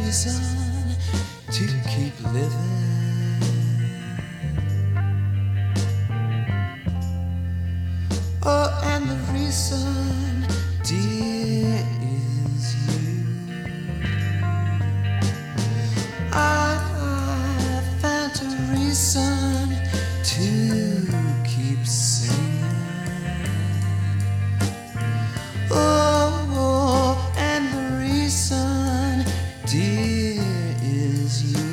reason to keep living. Oh, and the reason, dear, is you. I found a reason to keep singing. Oh, and the reason, dear, is you.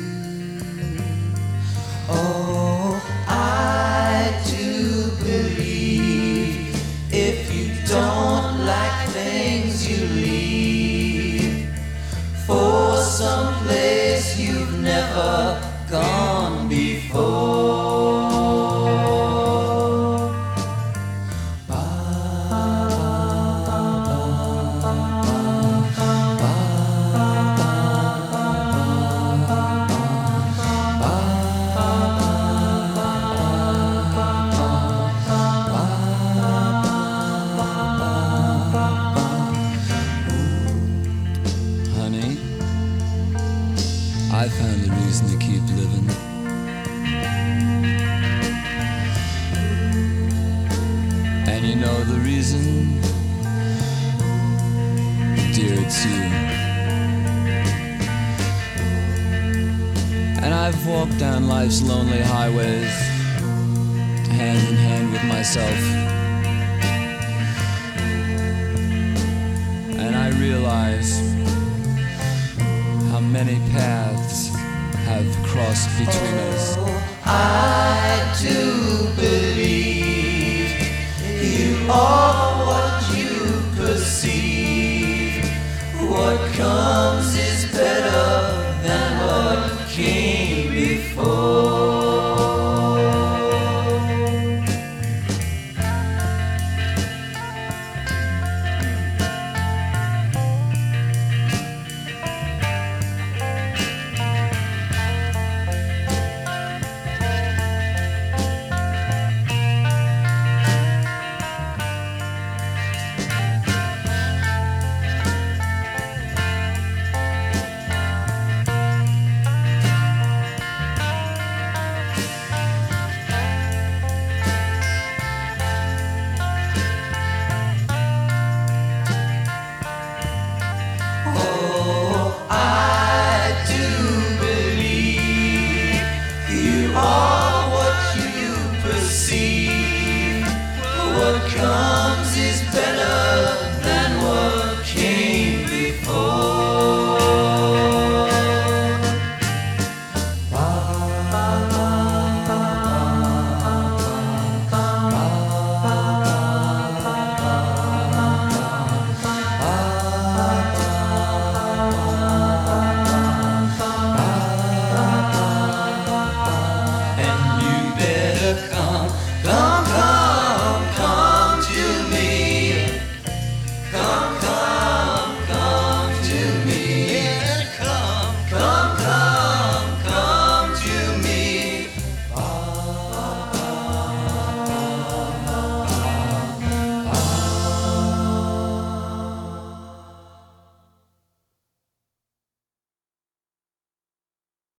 Oh, I do believe if you don't like things, you leave for some place you've never gone before. Honey, I found a reason to keep living. And you know the reason? Dear, it's you. And I've walked down life's lonely highways, hand in hand with myself. And I realize how many paths have crossed between us. I do believe you are what you perceive. What comes is better than what came.